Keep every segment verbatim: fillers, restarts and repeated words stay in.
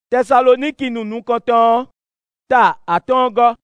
Thessaloniki nunu kantan ta atongo.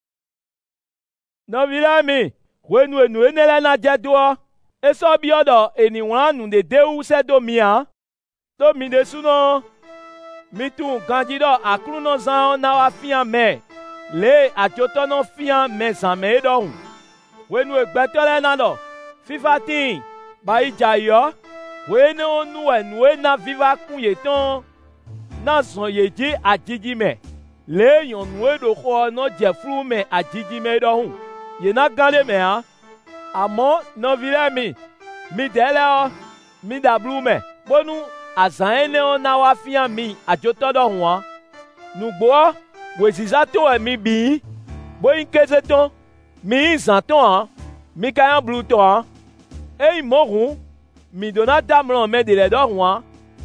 Novilami, wenu enu enele na jedo. Eso biodo eni wanu de deu se do mia. To mi de suno. Mi tu gandido akruno zan na wa fian me. Le ajotono fian me zame do. Wenu egbetole na do. Fifa tin. Ba ija yo. Wenu nu enu na viva kunye ton. Na son yeji ajiji me. Le yon nou do ko no jefru me ajiji me do hun. Ye na gande me ha. Amo no vile mi. Mi dele o. Mi dablu me. Bonu azan ene o na wa fian mi ajoto do hun. Nu gbo we zizato e mi bi. Bo in keze ton. Mi zanton ha. Mi kayan blu to ha. E morun. Mi dona damlon me de le do hun.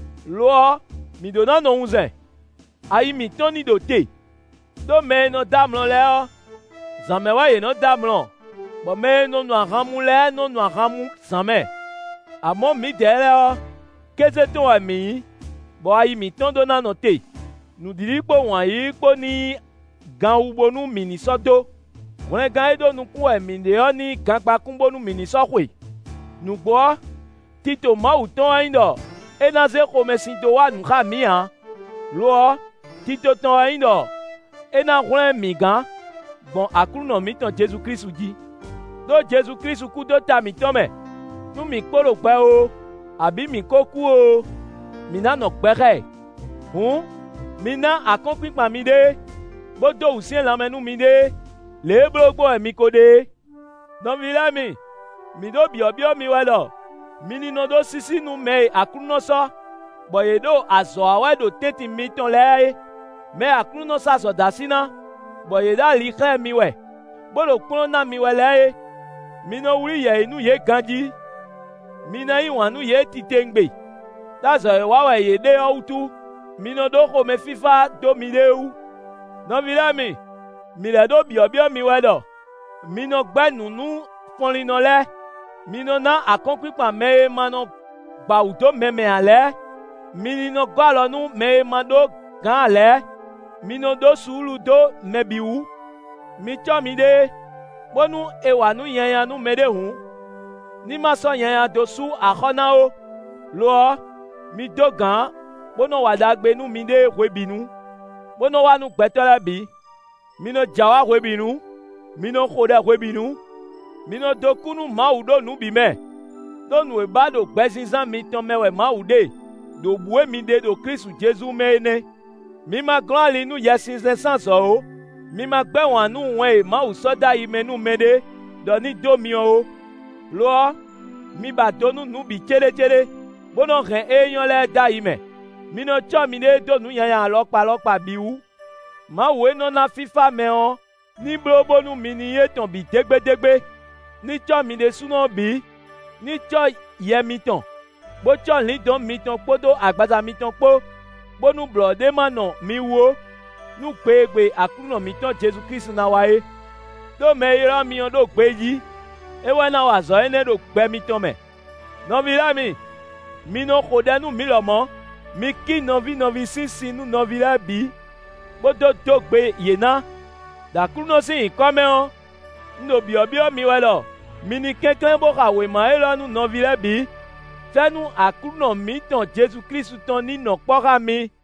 Lo mi dona no unzen. Ayi mi toni do te. Do me no damlon le o. Zame wa ye no damlon. Bo me no no aramu le no no aramu zame. Amo mi dele o. Keze to e mi. Bo ayi mi ton dona no te. Nu diri po wan yi po ni gan ubonu mini soto. Wọ́n gan edo nu ku e mi de o ni gan pa kunbonu mini sokwe. Nu gbo tito ma uton aindo. E na ze ko mesin to wa nu ka mi han. Lo tito ton aindo. E na wọ́n mi gan. Bon akruno mi ton Jésus Christ di. Do Jésus Christ ku do ta mi ton me. Nu mi kporo pe o. Àbí mi koku o. Mi na no pere. Hun mi na akompin pa mi de. Bodo usien la menu mi de. Le blogbo e mi kode. Non vile mi. Mi do bio bio mi wedo. Mi ni no do sisi nu me akruno so. Boye do azo awe do teti mi ton le. Me akruno sa so dasina. Boye da li kre mi we. Bolo kron na mi we le. Mi no wuri ye inu ye ganji. Mi na yi wanu ye titengbe. Da zo e wawe ye de outu. Mi no do ko me fifa do mi de u. Non vile mi. Mi le do bio bio mi wedo. Mi no gbe nunu fonli no le. Mi no na akonkwi pa me mano ba uto meme ale. Mi ni no galo nu me mando gan ale. Mi no do sulu do me bi u. Mi cho mi de. Bonu ewa nu yenya nu me de hun. Ni ma so yenya do su akona o. Lo mi do gan. Bono wadagbe nu mi de webinu. Bono wa nu gbetole bi. Mi no jawa webinu. Mi no kode webinu. Mi no dokunu ma udo nu bi me. Do nu e ba do gbezinzan mi ton mewe ma ude. Do bue mi de do Kristu Jesu me ne. Mi ma gran li nu yesinze sans o. Mi ma gbe wan nu wen e ma u soda yi me nu me de. Do ni do mi o. Lo mi ba do nu nu bi chele chele. Bono ren e yon le da yi me. Mi no cho mi de do nu yan yan lokpa lokpa bi u. Ma we no na fifa me on. Ni blobo nu mi ni ye ton bi degbe degbe. Ni cho mi de suno bi. Ni cho ye mi ton. Bo cho li don mi ton podo agbaza mi ton po. Bo nu blode manon mi wo. Nu pe gbe akruno mi ton Jésus Christ na wae. Do me ira mi on do gbe yi. E wa na wa zo ene do gbe mi ton me. Non vila mi. Mi no kode nu mi lo mo. Mi ki non vi non vi si si nu non vila bi. Bo do do gbe ye na. Da akruno si ikome on. Ndo bio bio mi welo. Mi ni kenken bo ka we ma e lo nu non vila bi. Fais nous à coup non mi ton Jésus Christ ton ni non pora mi.